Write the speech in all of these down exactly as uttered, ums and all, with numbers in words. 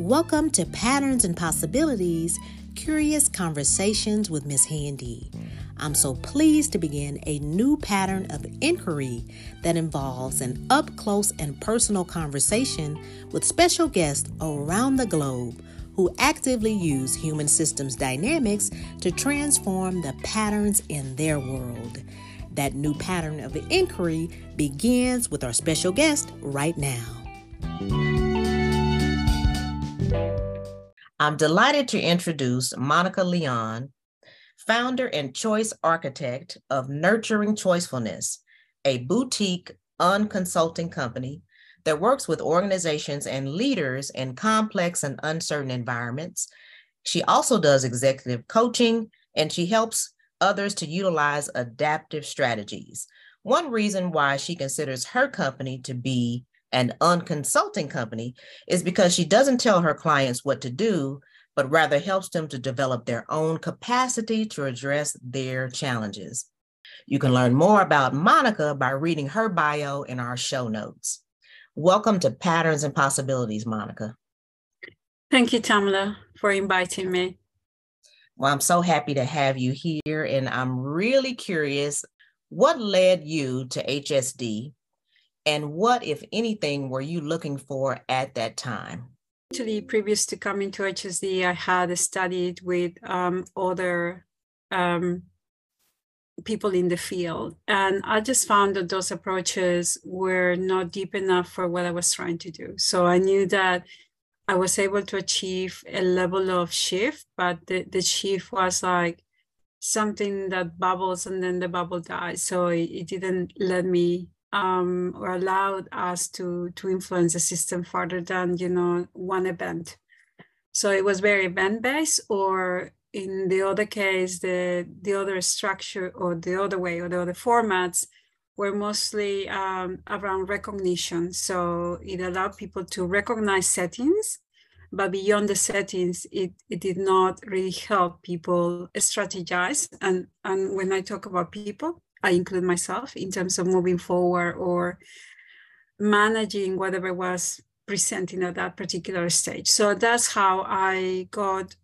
Welcome to Patterns and Possibilities, Curious Conversations with Miss Handy. I'm so pleased to begin a new pattern of inquiry that involves an up-close and personal conversation with special guests around the globe who actively use human systems dynamics to transform the patterns in their world. That new pattern of inquiry begins with our special guest right now. I'm delighted to introduce Monica Leon, founder and choice architect of Nurturing Choicefulness, a boutique unconsulting company that works with organizations and leaders in complex and uncertain environments. She also does executive coaching, and she helps others to utilize adaptive strategies. One reason why she considers her company to be an unconsulting company is because she doesn't tell her clients what to do, but rather helps them to develop their own capacity to address their challenges. You can learn more about Monica by reading her bio in our show notes. Welcome to Patterns and Possibilities, Monica. Thank you, Tamla, for inviting me. Well, I'm so happy to have you here, and I'm really curious, what led you to H S D? And what, if anything, were you looking for at that time? Actually, previous to coming to H S D, I had studied with um, other um, people in the field. And I just found that those approaches were not deep enough for what I was trying to do. So I knew that I was able to achieve a level of shift, but the, the shift was like something that bubbles and then the bubble dies. So it, it didn't let me Um, or allowed us to to influence the system further than, you know, one event. So it was very event-based, or in the other case, the the other structure or the other way or the other formats were mostly um, around recognition. So it allowed people to recognize settings, but beyond the settings, it, it did not really help people strategize. And, and when I talk about people, I include myself in terms of moving forward or managing whatever was presenting at that particular stage. So that's how I got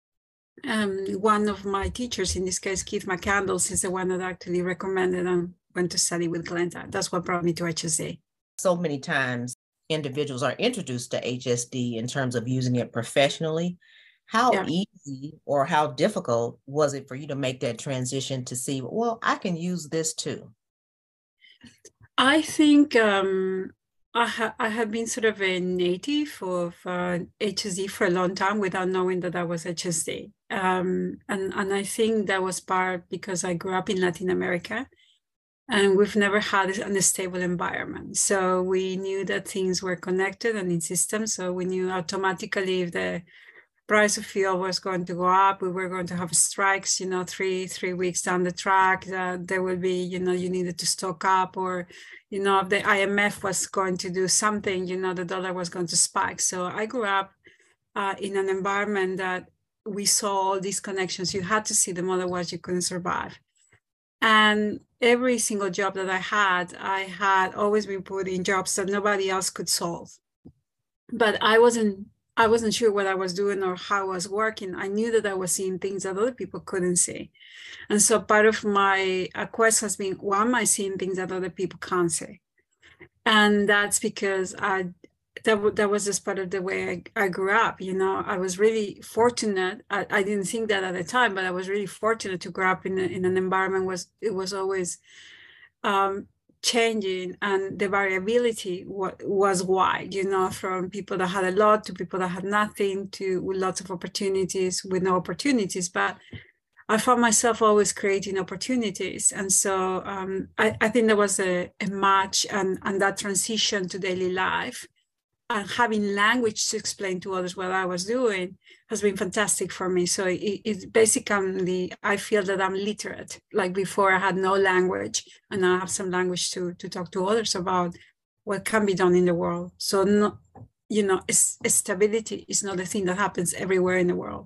um, one of my teachers, in this case, Keith McCandless, is the one that actually recommended and went to study with Glenda. That's what brought me to H S D. So many times individuals are introduced to H S D in terms of using it professionally. How yeah. easy or how difficult was it for you to make that transition to see, well, I can use this too? I think um, I, ha- I have been sort of a native of uh, H S D for a long time without knowing that I was H S D. Um, and, and I think that was part because I grew up in Latin America and we've never had a stable environment. So we knew that things were connected and in systems. So we knew automatically if the price of fuel was going to go up, we were going to have strikes, you know, three three weeks down the track, uh, there will be, you know, you needed to stock up, or, you know, if the I M F was going to do something, you know, the dollar was going to spike. So I grew up uh, in an environment that we saw all these connections. You had to see them, otherwise you couldn't survive. And every single job that I had, I had always been put in jobs that nobody else could solve. But I wasn't I wasn't sure what I was doing or how I was working. I knew that I was seeing things that other people couldn't see. And so part of my quest has been, why am I seeing things that other people can't see? And that's because I that, that was just part of the way I, I grew up. You know, I was really fortunate. I, I didn't think that at the time, but I was really fortunate to grow up in, a, in an environment was it was always um, changing, and the variability was wide, you know, from people that had a lot to people that had nothing to with lots of opportunities with no opportunities. But I found myself always creating opportunities. And so um, I, I think there was a, a match and, and that transition to daily life and having language to explain to others what I was doing has been fantastic for me. So it, it's basically, I feel that I'm literate. Like before I had no language, and now I have some language to, to talk to others about what can be done in the world. So, no, you know, it's, stability is not a thing that happens everywhere in the world.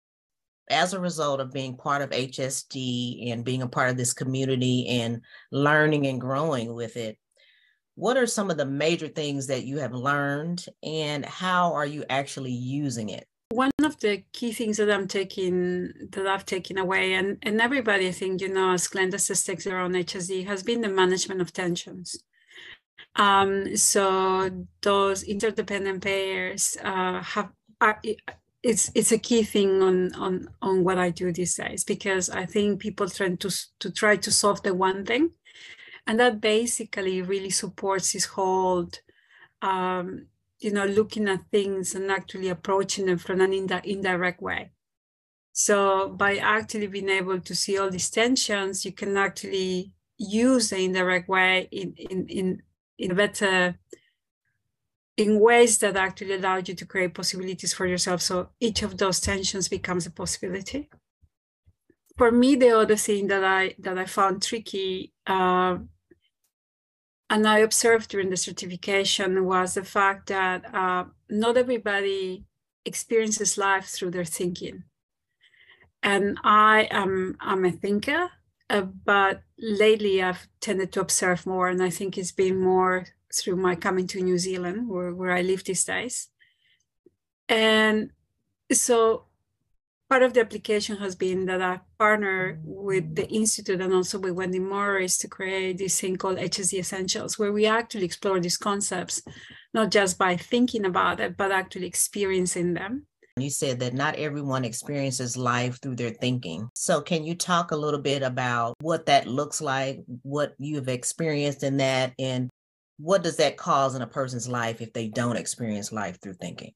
As a result of being part of H S D and being a part of this community and learning and growing with it, What are some of the major things that you have learned, and how are you actually using it? One of the key things that I'm taking, that I've taken away, and, and everybody, I think, you know, as Glenda says, takes their own H S D, has been the management of tensions. Um, so those interdependent pairs uh, have, are, it's it's a key thing on, on, on what I do these days, because I think people tend to, to try to solve the one thing. And that basically really supports this whole, um, you know, looking at things and actually approaching them from an ind- indirect way. So by actually being able to see all these tensions, you can actually use the indirect way in, in, in, in better, in ways that actually allow you to create possibilities for yourself. So each of those tensions becomes a possibility. For me, the other thing that I that I found tricky, uh, and I observed during the certification, was the fact that uh, not everybody experiences life through their thinking. And I am I'm a thinker, uh, but lately I've tended to observe more, and I think it's been more through my coming to New Zealand, where, where I live these days. And so part of the application has been that I partner with the Institute and also with Wendy Morris to create this thing called H S D Essentials, where we actually explore these concepts, not just by thinking about it, but actually experiencing them. You said that not everyone experiences life through their thinking. So can you talk a little bit about what that looks like, what you've experienced in that, and what does that cause in a person's life if they don't experience life through thinking?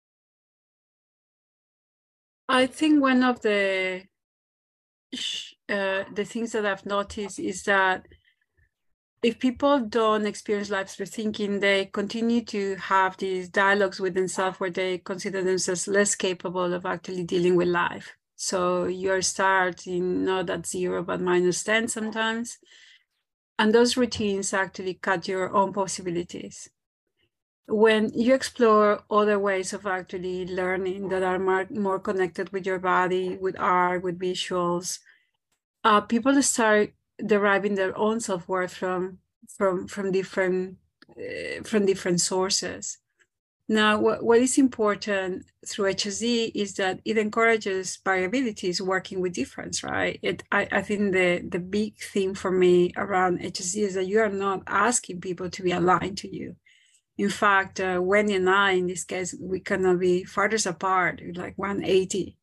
I think one of the uh, the things that I've noticed is that if people don't experience life through thinking, they continue to have these dialogues with themselves where they consider themselves less capable of actually dealing with life. So you're starting not at zero, but minus ten sometimes. And those routines actually cut your own possibilities. When you explore other ways of actually learning that are more, more connected with your body, with art, with visuals, uh, people start deriving their own self-worth from from from different uh, from different sources. Now, what, what is important through H S D is that it encourages variabilities, working with difference, right? It, I, I think the, the big thing for me around H S D is that you are not asking people to be aligned to you. In fact, uh, Wendy and I, in this case, we cannot be farther apart, like one eighty.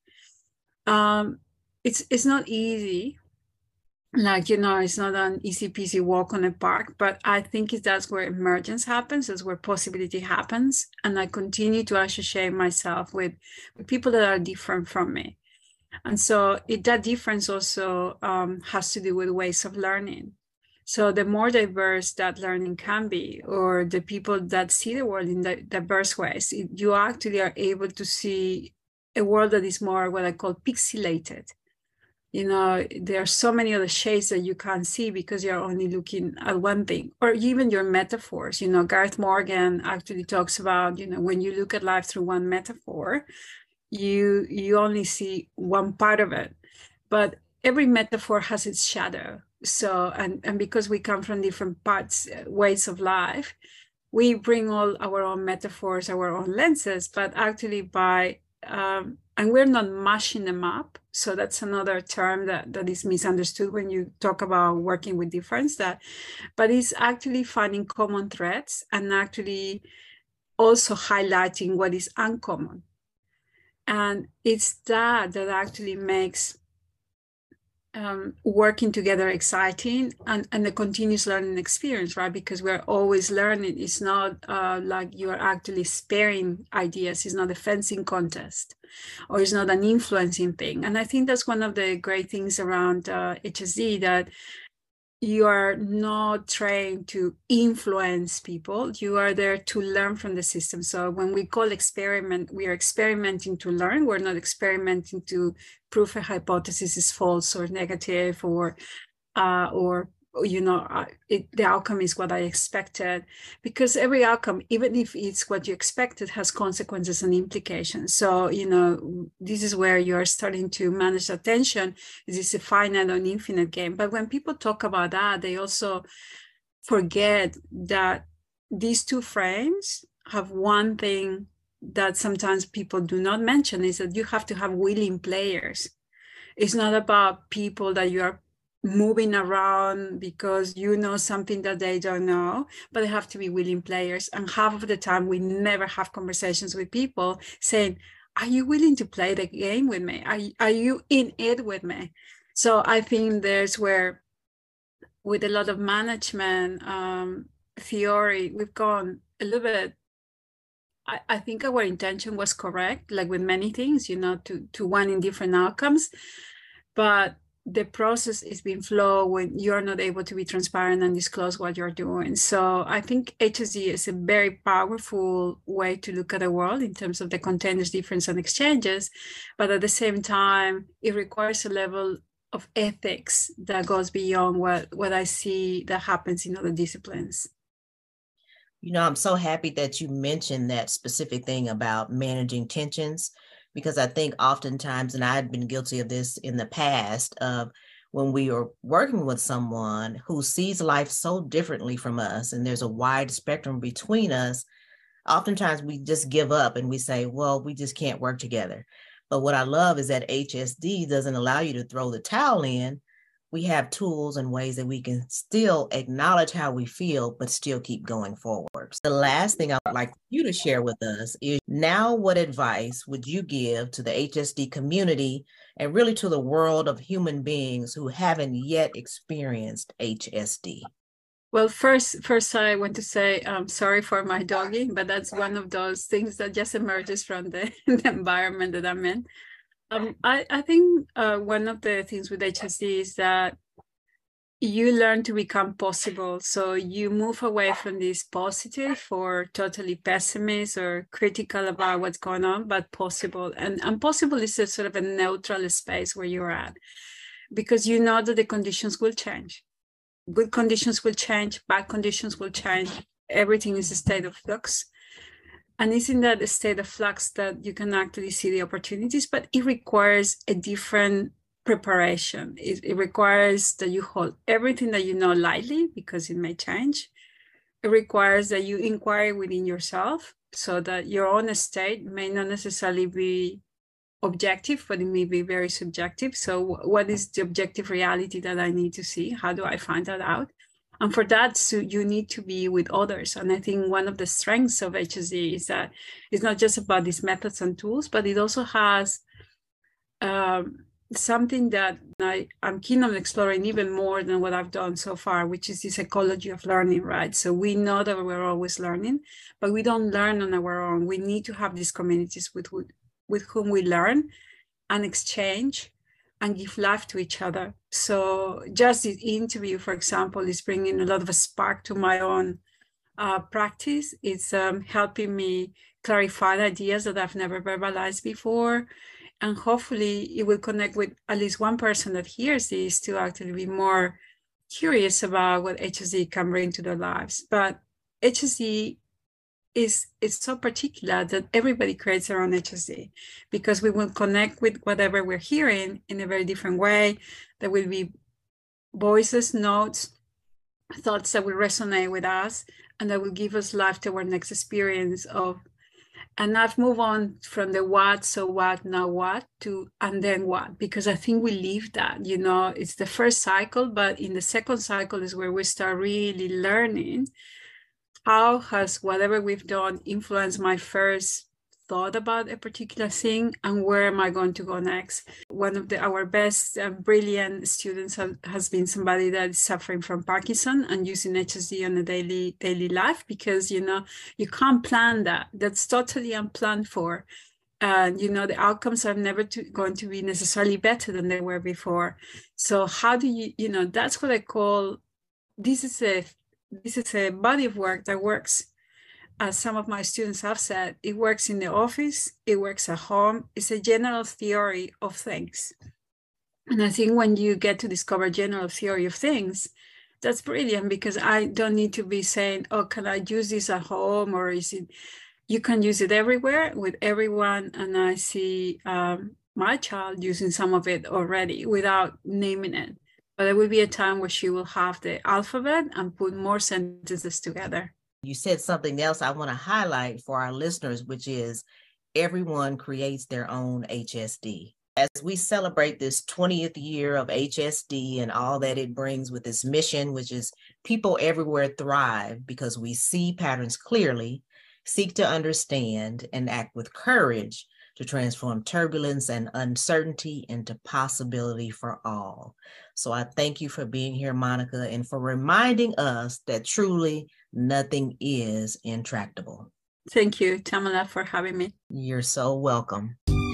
Um, it's it's not easy. Like, you know, it's not an easy peasy walk on a park, but I think it's, that's where emergence happens, that's where possibility happens. And I continue to associate myself with, with people that are different from me. And so it, that difference also um, has to do with ways of learning. So the more diverse that learning can be, or the people that see the world in the diverse ways, it, you actually are able to see a world that is more what I call pixelated. You know, there are so many other shades that you can't see because you're only looking at one thing, or even your metaphors. You know, Gareth Morgan actually talks about, you know, when you look at life through one metaphor, you you only see one part of it, but every metaphor has its shadow. So, and, and because we come from different parts, ways of life, we bring all our own metaphors, our own lenses, but actually by, um, and we're not mashing them up. So that's another term that, that is misunderstood when you talk about working with difference, that, but it's actually finding common threads and actually also highlighting what is uncommon. And it's that that actually makes um, working together exciting and, and the continuous learning experience, right? Because we're always learning. It's not uh, like you're actually sparing ideas. It's not a fencing contest, or it's not an influencing thing. And I think that's one of the great things around uh, H S D, that you are not trained to influence people. You are there to learn from the system. So when we call experiment, we are experimenting to learn. We're not experimenting to prove a hypothesis is false or negative, or, uh, or you know, uh, it, the outcome is what I expected. Because every outcome, even if it's what you expected, has consequences and implications. So, you know, this is where you're starting to manage attention. Is this a finite or an infinite game? But when people talk about that, they also forget that these two frames have one thing that sometimes people do not mention, is that you have to have willing players. It's not about people that you are moving around because you know something that they don't know, but they have to be willing players. And half of the time we never have conversations with people saying, are you willing to play the game with me? Are, are you in it with me? So I think there's where, with a lot of management um, theory, we've gone a little bit. I, I think our intention was correct, like with many things, you know, to, to wanting different outcomes. But the process is being flawed when you're not able to be transparent and disclose what you're doing. So I think H S D is a very powerful way to look at the world in terms of the containers, difference, and exchanges. But at the same time, it requires a level of ethics that goes beyond what, what I see that happens in other disciplines. You know, I'm so happy that you mentioned that specific thing about managing tensions, because I think oftentimes, and I've been guilty of this in the past, of when we are working with someone who sees life so differently from us, and there's a wide spectrum between us, oftentimes we just give up and we say, well, we just can't work together. But what I love is that H S D doesn't allow you to throw the towel in. We have tools and ways that we can still acknowledge how we feel, but still keep going forward. The last thing I would like you to share with us is, now what advice would you give to the H S D community and really to the world of human beings who haven't yet experienced H S D? Well, first, first I want to say I'm sorry for my doggy, but that's one of those things that just emerges from the, the environment that I'm in. Um, I, I think uh, one of the things with H S D is that you learn to become possible. So you move away from this positive or totally pessimist or critical about what's going on, but possible. And, and possible is a sort of a neutral space where you're at, because you know that the conditions will change. Good conditions will change, bad conditions will change. Everything is a state of flux. And it's in that state of flux that you can actually see the opportunities, but it requires a different preparation. It, it requires that you hold everything that you know lightly, because it may change. It requires that you inquire within yourself, so that your own state may not necessarily be objective, but it may be very subjective. So what is the objective reality that I need to see? How do I find that out? And for that, so you need to be with others. And I think one of the strengths of H S D is that it's not just about these methods and tools, but it also has um, something that I, I'm keen on exploring even more than what I've done so far, which is the psychology of learning, right? So we know that we're always learning, but we don't learn on our own. We need to have these communities with, with whom we learn and exchange and give life to each other. So just this interview, for example, is bringing a lot of a spark to my own uh, practice. It's um, helping me clarify ideas that I've never verbalized before. And hopefully it will connect with at least one person that hears this to actually be more curious about what H S D can bring to their lives. But H S D is it's so particular that everybody creates their own H S D, because we will connect with whatever we're hearing in a very different way. There will be voices, notes, thoughts that will resonate with us, and that will give us life to our next experience of. And I've moved on from the what, so what, now what, to and then what, because I think we leave that, you know, it's the first cycle, but in the second cycle is where we start really learning how has whatever we've done influenced my first thought about a particular thing, and where am I going to go next? One of the, our best uh, brilliant students have, has been somebody that is suffering from Parkinson and using H S D on a daily daily life, because, you know, you can't plan that. That's totally unplanned for. And, you know, the outcomes are never to, going to be necessarily better than they were before. So how do you, you know, that's what I call, this is a This is a body of work that works, as some of my students have said, it works in the office, it works at home. It's a general theory of things. And I think when you get to discover general theory of things, that's brilliant, because I don't need to be saying, oh, can I use this at home? Or is it, you can use it everywhere with everyone. And I see um, my child using some of it already without naming it. But there will be a time where she will have the alphabet and put more sentences together. You said something else I want to highlight for our listeners, which is everyone creates their own H S D. As we celebrate this twentieth year of H S D and all that it brings with its mission, which is people everywhere thrive because we see patterns clearly, seek to understand, and act with courage to transform turbulence and uncertainty into possibility for all. So I thank you for being here, Monica, and for reminding us that truly nothing is intractable. Thank you, Tamala, for having me. You're so welcome.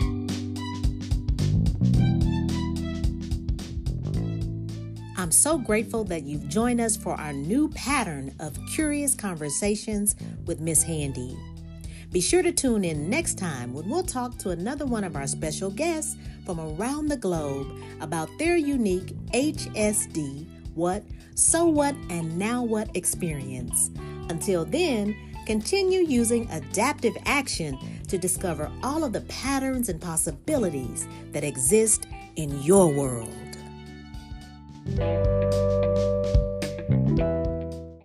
I'm so grateful that you've joined us for our new pattern of curious conversations with Miss Handy. Be sure to tune in next time when we'll talk to another one of our special guests from around the globe about their unique H S D, what, so what, and now what experience. Until then, continue using adaptive action to discover all of the patterns and possibilities that exist in your world.